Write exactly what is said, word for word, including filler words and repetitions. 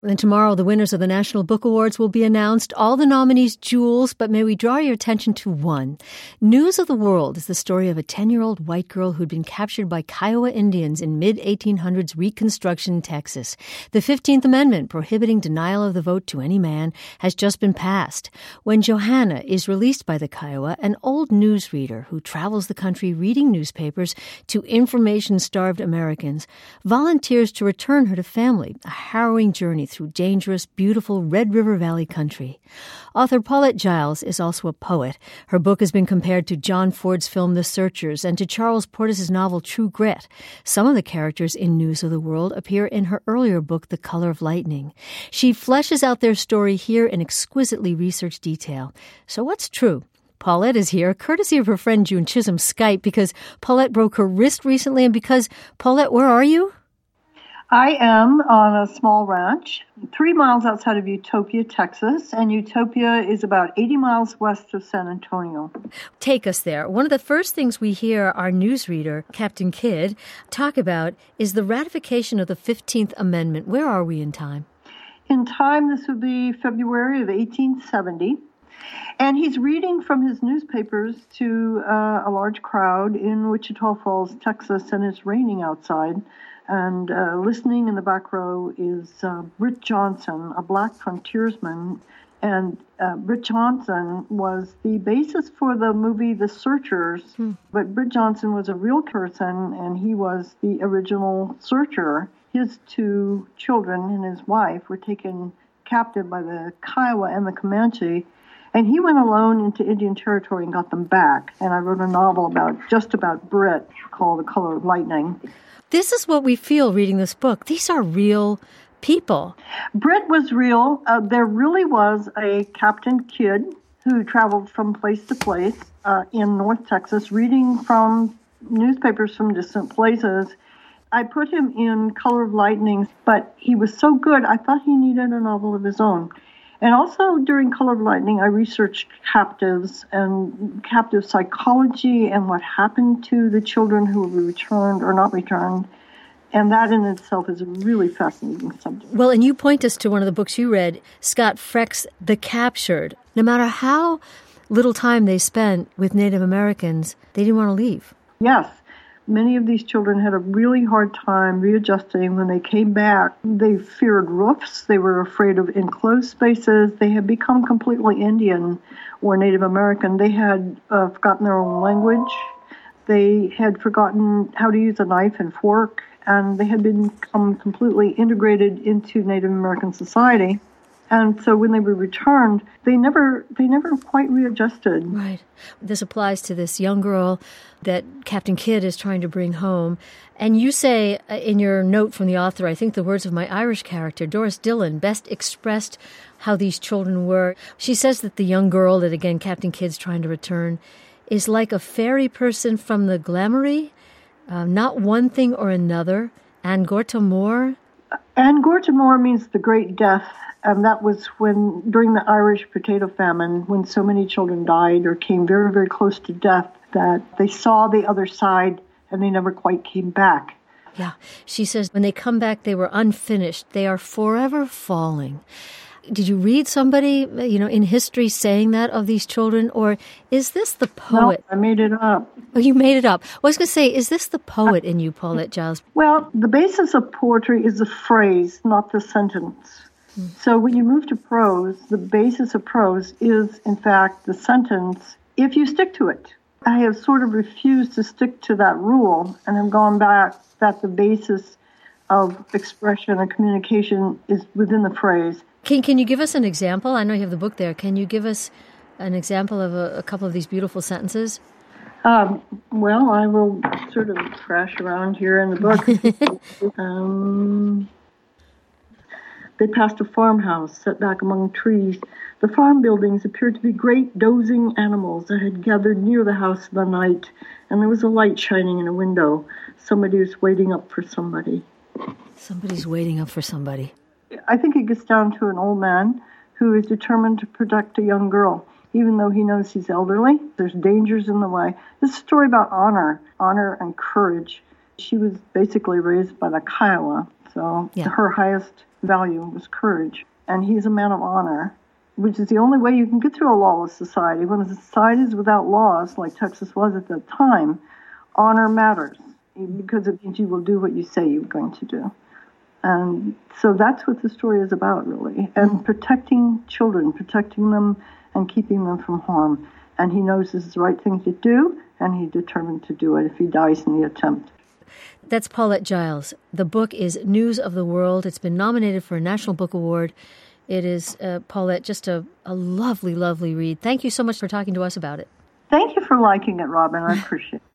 And tomorrow, the winners of the National Book Awards will be announced. All the nominees' jewels, but may we draw your attention to one. News of the World is the story of a ten-year-old white girl who'd been captured by Kiowa Indians in mid eighteen hundreds Reconstruction, Texas. The fifteenth Amendment, prohibiting denial of the vote to any man, has just been passed. When Johanna is released by the Kiowa, an old newsreader who travels the country reading newspapers to information-starved Americans, volunteers to return her to family, a harrowing journey through dangerous, beautiful Red River Valley country. Author Paulette Giles is also a poet. Her book has been compared to John Ford's film The Searchers and to Charles Portis's novel True Grit. Some of the characters in News of the World appear in her earlier book The Color of Lightning. She fleshes out their story here in exquisitely researched detail. So what's true? Paulette is here, courtesy of her friend June Chisholm's Skype, because Paulette broke her wrist recently, and because, Paulette, where are you? I am on a small ranch, three miles outside of Utopia, Texas, and Utopia is about eighty miles west of San Antonio. Take us there. One of the first things we hear our newsreader, Captain Kidd, talk about is the ratification of the fifteenth Amendment. Where are we in time? In time, this would be February of eighteen seventy. And he's reading from his newspapers to uh, a large crowd in Wichita Falls, Texas, and it's raining outside. And uh, listening in the back row is uh, Britt Johnson, a black frontiersman. And uh, Britt Johnson was the basis for the movie The Searchers. Hmm. But Britt Johnson was a real person, and he was the original searcher. His two children and his wife were taken captive by the Kiowa and the Comanche. And he went alone into Indian Territory and got them back. And I wrote a novel about just about Britt called The Color of Lightning. This is what we feel reading this book. These are real people. Britt was real. Uh, there really was a Captain Kidd who traveled from place to place uh, in North Texas, reading from newspapers from distant places. I put him in Color of Lightning, but he was so good, I thought he needed a novel of his own. And also during Color of Lightning, I researched captives and captive psychology and what happened to the children who were returned or not returned. And that in itself is a really fascinating subject. Well, and you point us to one of the books you read, Scott Freck's The Captured. No matter how little time they spent with Native Americans, they didn't want to leave. Yes. Many of these children had a really hard time readjusting when they came back. They feared roofs. They were afraid of enclosed spaces. They had become completely Indian or Native American. They had uh, forgotten their own language. They had forgotten how to use a knife and fork. And they had become completely integrated into Native American society. And so when they were returned, they never they never quite readjusted. Right. This applies to this young girl that Captain Kidd is trying to bring home. And you say in your note from the author, I think the words of my Irish character, Doris Dillon, best expressed how these children were. She says that the young girl that, again, Captain Kidd's trying to return is like a fairy person from the Glamoury, uh, not one thing or another. An Gorta Mór. An Gorta Mór means the great death. And that was when, during the Irish potato famine, when so many children died or came very, very close to death, that they saw the other side and they never quite came back. Yeah. She says when they come back, they were unfinished. They are forever falling. Did you read somebody, you know, in history saying that of these children? Or is this the poet? No, I made it up. Oh, you made it up. Well, I was going to say, is this the poet in you, Paulette Giles? Well, the basis of poetry is the phrase, not the sentence. So when you move to prose, the basis of prose is, in fact, the sentence, if you stick to it. I have sort of refused to stick to that rule and have gone back that the basis of expression and communication is within the phrase. Can Can you give us an example? I know you have the book there. Can you give us an example of a, a couple of these beautiful sentences? Um, well, I will sort of crash around here in the book. um... They passed a farmhouse set back among trees. The farm buildings appeared to be great dozing animals that had gathered near the house in the night, and there was a light shining in a window. Somebody was waiting up for somebody. Somebody's waiting up for somebody. I think it gets down to an old man who is determined to protect a young girl, even though he knows he's elderly. There's dangers in the way. It's a story about honor, honor and courage. She was basically raised by the Kiowa, so yeah. her highest value was courage. And he's a man of honor, which is the only way you can get through a lawless society. When a society is without laws, like Texas was at that time, honor matters because it means you will do what you say you're going to do. And so that's what the story is about, really, and protecting children, protecting them and keeping them from harm. And he knows this is the right thing to do, and he's determined to do it if he dies in the attempt. That's Paulette Giles. The book is News of the World. It's been nominated for a National Book Award. It is, uh, Paulette, just a, a lovely, lovely read. Thank you so much for talking to us about it. Thank you for liking it, Robin. I appreciate it.